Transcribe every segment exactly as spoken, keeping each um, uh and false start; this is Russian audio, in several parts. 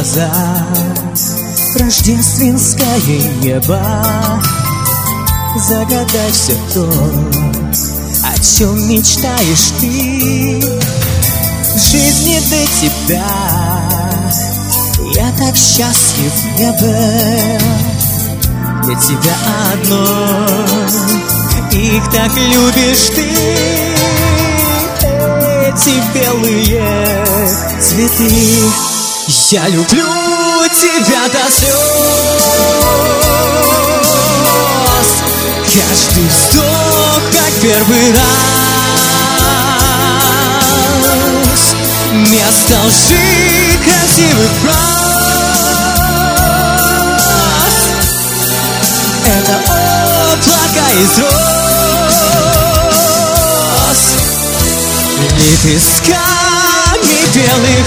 глаза, рождественское небо. Загадай все то, о чем мечтаешь ты. В жизни до тебя я так счастлив не был. Для тебя одной, их так любишь ты. Эти белые цветы, я люблю тебя до слез. Каждый вздох, как первый раз. Место лжи, красивых фраз. Это облака из роз, лепестками белых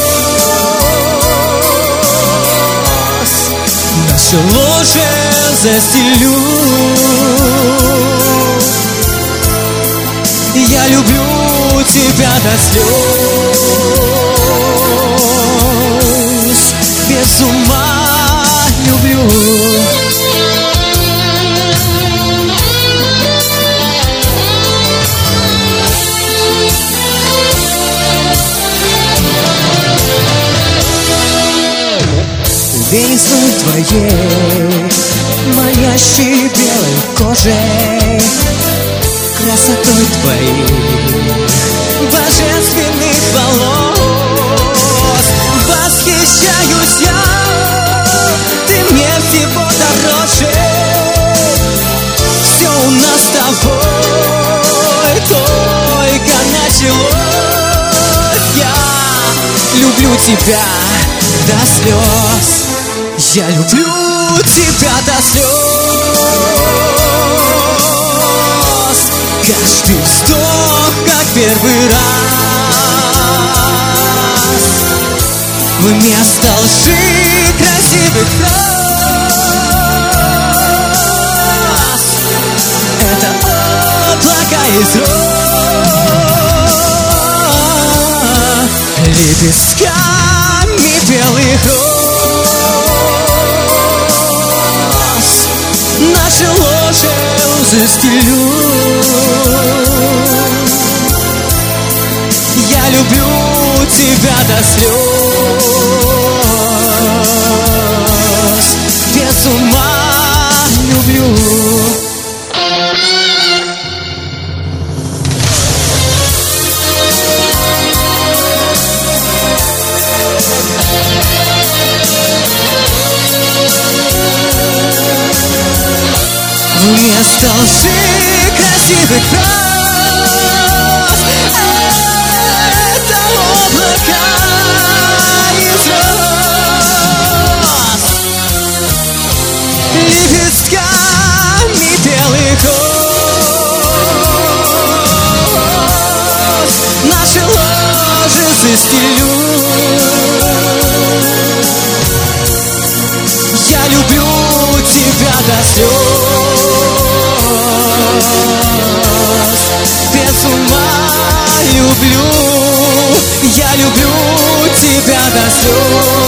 роз. Наше ложе застелю. Я люблю тебя до слез, без ума люблю. Весной твоей, манящей белой кожей, красотой твоей, божественных волос. Восхищаюсь я, ты мне всего дороже. Все у нас с тобой только началось. Я люблю тебя до слез. Я люблю тебя до слез. Каждый вздох, как первый раз. Вместо лжи красивых фраз. Это облака из роз, лепестками белых роз. Наше ложе застелю. Я люблю тебя до слез, без ума люблю. Вместо лжи красивых фраз. Это облака из роз, лепестками белых роз. Наше ложе застелю. Я люблю тебя до слез, без ума люблю. Я люблю тебя до слез.